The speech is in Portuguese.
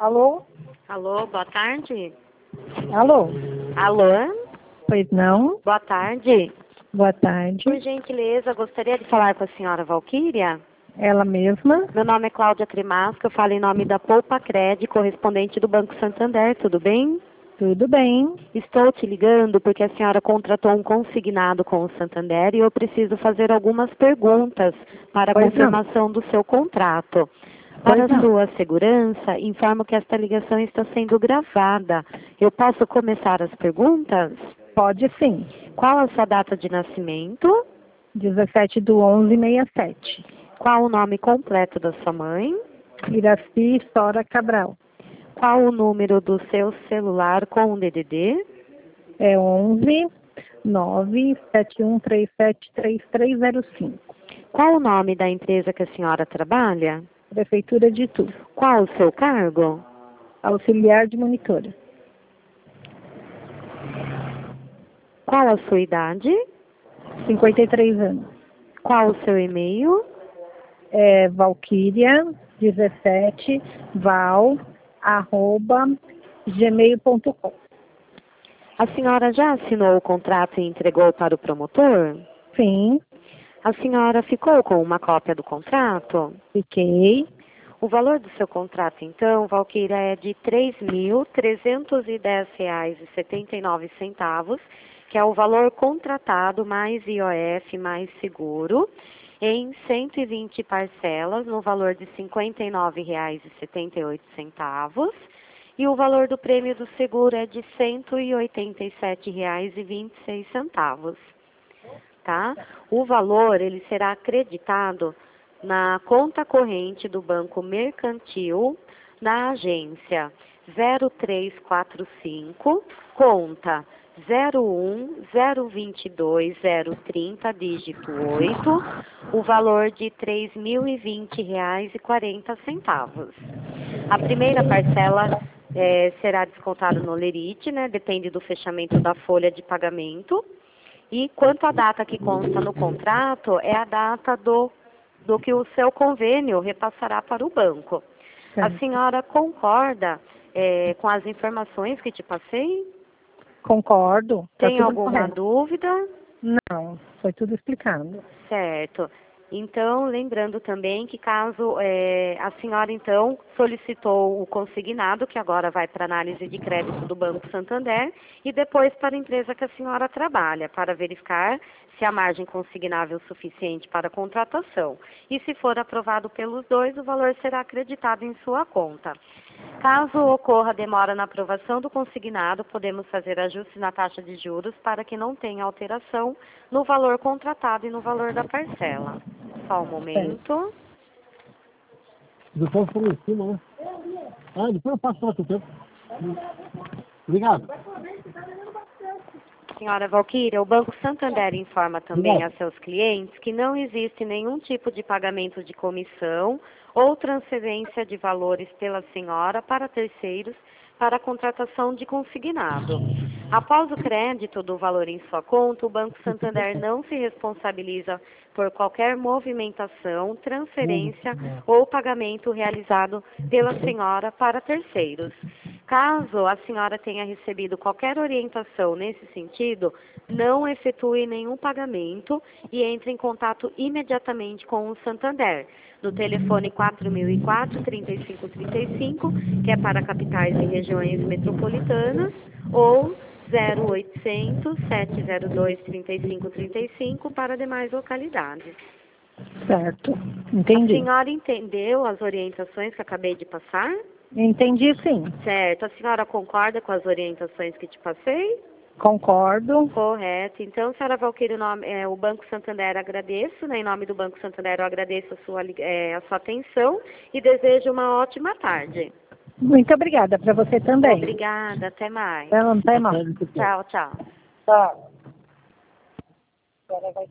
Alô? Alô, boa tarde. Alô? Alô? Pois não? Boa tarde. Boa tarde. Por gentileza, gostaria de falar com a senhora Valquíria? Ela mesma? Meu nome é Cláudia Trimasco, eu falo em nome da Poupa Cred, correspondente do Banco Santander, tudo bem? Tudo bem. Estou te ligando porque a senhora contratou um consignado com o Santander e eu preciso fazer algumas perguntas para a Pois confirmação do seu contrato. Para a sua segurança, informo que esta ligação está sendo gravada. Eu posso começar as perguntas? Pode sim. Qual a sua data de nascimento? 17/11/67. Qual o nome completo da sua mãe? Iraci Sora Cabral. Qual o número do seu celular com o DDD? É 11 971373305. Qual o nome da empresa que a senhora trabalha? Prefeitura de Itu. Qual o seu cargo? Auxiliar de monitora. Qual a sua idade? 53 anos. Qual o seu e-mail? É valquíria17val@gmail.com. A senhora já assinou o contrato e entregou para o promotor? Sim, A senhora ficou com uma cópia do contrato? fiquei. O valor do seu contrato, então, Valquíria, é de R$ 3.310,79, que é o valor contratado mais IOF mais seguro, em 120 parcelas, no valor de R$ 59,78. E o valor do prêmio do seguro é de R$ 187,26. Tá? O valor ele será acreditado na conta corrente do Banco Mercantil, na agência 0345, conta 01022 dígito 8, o valor de R$ 3.020,40. A primeira parcela será descontada no Lerite, né? Depende do fechamento da folha de pagamento. E quanto à data que consta no contrato, é a data do que o seu convênio repassará para o banco. Certo. A senhora concorda com as informações que te passei? Concordo. Tá Tem tudo alguma correto. dúvida? Não, foi tudo explicado. Certo. Então, lembrando também que caso a senhora, então, solicitou o consignado, que agora vai para análise de crédito do Banco Santander, e depois para a empresa que a senhora trabalha, para verificar se a margem consignável é suficiente para a contratação. E se for aprovado pelos dois, o valor será acreditado em sua conta. Caso ocorra demora na aprovação do consignado, podemos fazer ajustes na taxa de juros para que não tenha alteração no valor contratado e no valor da parcela. Só um momento. Depois por em cima, né? Depois eu passo para o tempo. Obrigado. Senhora Valquíria, o Banco Santander informa também a seus clientes que não existe nenhum tipo de pagamento de comissão ou transferência de valores pela senhora para terceiros para a contratação de consignado. Após o crédito do valor em sua conta, o Banco Santander não se responsabiliza por qualquer movimentação, transferência ou pagamento realizado pela senhora para terceiros. Caso a senhora tenha recebido qualquer orientação nesse sentido, não efetue nenhum pagamento e entre em contato imediatamente com o Santander, no telefone 4004-3535, que é para capitais e regiões metropolitanas, ou 0800-702-3535 para demais localidades. Certo. A Entendi. senhora entendeu as orientações que acabei de passar? Entendi, sim. Certo. A senhora concorda com as orientações que te passei? Concordo. Correto. Então, senhora Valquíria, o Banco Santander agradeço, né? Em nome do Banco Santander, eu agradeço a sua atenção e desejo uma ótima tarde. Muito obrigada para você também. Obrigada. Até mais. Até mais. Tchau, tchau. Tchau. Agora vai